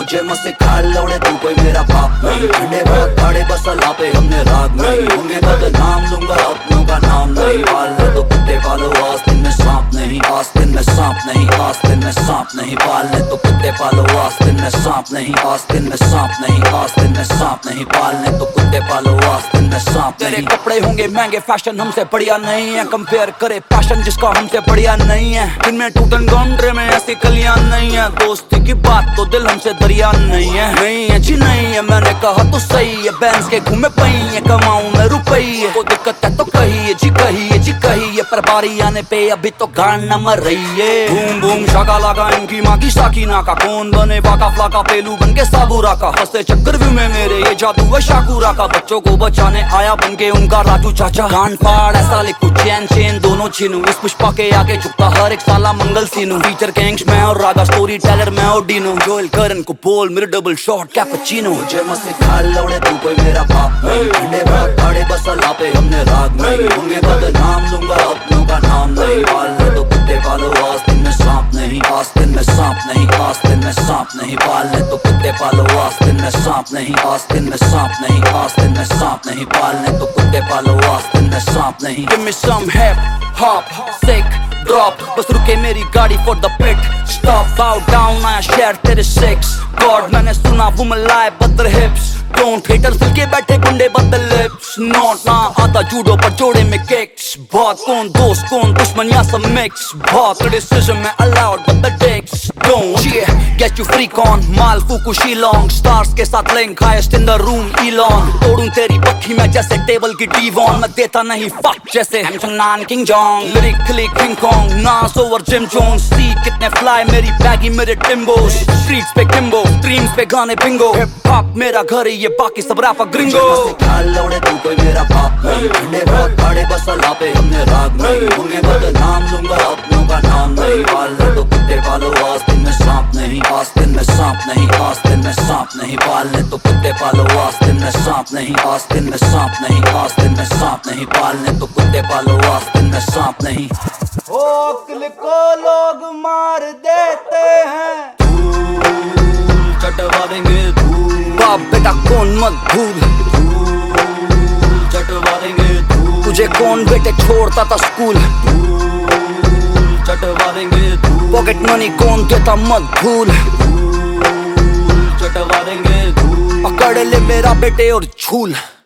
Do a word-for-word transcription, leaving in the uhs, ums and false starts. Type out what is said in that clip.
मुझे मत सिखा लौड़े तू कोई मेरा बाप नहीं। ठंडे बहुत खड़े बस अल्लाह पे हमने राग नहीं। होंगे बदनाम लूंगा अपनों का नाम नहीं। पाल ले तो कुत्ते पालो आस्तीन में सांप नहीं। आस्तीन में सांप नहीं, आस्तीन में सांप नहीं। पाल ले तो कुत्ते पालो आस्तीन में सांप नहीं। आस्तीन में सांप नहीं, आस्तीन में सांप नहीं। पाल ले तो कुत्ते पालो आस्तीन में सांप नहीं। तेरे कपड़े होंगे महंगे, फैशन हमसे बढ़िया नहीं है। कंपेयर करे पैशन जिसका हमसे बढ़िया नहीं है। इनमें टूटन गौंडरे में ऐसी कलियां नहीं है। दोस्ती की बात तो दिल हमसे दरिया नहीं है। नहीं है जी नहीं है, मैंने कहा तो सही है। बैंस के घूमे पही है, कमाऊं मैं रुपये। को दिक्कत है तो कहिए जी, कहिए जी कहिए। पर बारी आने पे अभी तो गान न मर रही है। बूम बूम शाका लगा इनकी माँ की साकीना का। कौन बने वाका फ्लाका, पेलू बन के साबूरा का। हंसते चक्रव्यूह में मेरे ये जादू है शाकूरा का। बच्चों को बचाने आया बन के उनका राजू चाचा। कान फाड़ ऐसा लिखू, चैन चैन दोनों छीनू। इस पुष्पा के आगे झुकता हर एक साला मंगल सीनू। फीचर गैंग्स में और रागा, स्टोरी टेलर में और डीनो। जोएल करन को बोल मेरे डबल शॉट कैपुचिनो। मुझे मत सिखा लौड़े तू कोई मेरा बाप नहीं। ठंडे बहुत खड़े बस अल्लाह पे हमने राग नहीं। होंगे बदनाम लूंगा अपनों का नाम नहीं। पाल ले तो कुत्ते पालो आस्तीन में सांप नहीं। आस्तीन में सांप नहीं, आस्तीन में सांप नहीं। पाल ले तो कुत्ते पालो आस्तीन में सांप नहीं। आस्तीन में सांप नहीं, आस्तीन में सांप नहीं। पाल ले तो कुत्ते पालो आस्तीन में सांप नहीं। Give me some hip hop, sick drop, बस रुके मेरी गाड़ी for the pit stop. Bow down आया शहर तेरे six God, मैंने सुना woman lie but their hips don't. haters दिल के बैठे गुंडे but the lips not. ना आता जूडो पर जोड़े में kicks। बहुत कौन दोस्त कौन दुश्मन या सब mix। बहुत criticism में allowed but the dicks don't. Yeah, get you freak on mall फूकू शीलोंग। stars के साथ link highest in the room Elon। तोड़ूं तेरी पट्टी में जैसे टेबल की Devon। मैं देता नहीं fuck जैसे हमसनान King Kong. lyrically king kong नास over Jim Jones। सी कितने fly मेरी baggy मेरे timbos। streets पे kimbo, streams पे गाने bingo। hip hop मेरा घर है, ये बाकी सब रैपर ग्रिंगो। लौड़े तू कोई मेरा बाप नहीं। ठंडे बहुत खड़े बस अल्लाह पे हमने राग नहीं। होंगे बदनाम लूंगा अपनों का नाम नहीं। पाल ले तो कुत्ते पालो आस्तीन में सांप नहीं। आस्तीन में सांप नहीं, आस्तीन में सांप नहीं। पाल ले तो कुत्ते पालो आस्तीन में सांप नहीं। आस्तीन में सांप नहीं, आस्तीन में सांप नहीं। पाल ले तो कुत्ते पालो आस्तीन में सांप नहीं। ओ अक्ल को लोग मार देते हैं, धूल चटवा देंगे धूल। बाप बेटा कौन मत भूल, धूल चटवा देंगे धूल। तुझे कौन बेटे छोड़ता था स्कूल, धूल चटवा देंगे धूल। पॉकेट मनी कौन देता मत भूल, धूल चटवा देंगे धूल। पकड़ ले मेरा बेटे और झूल।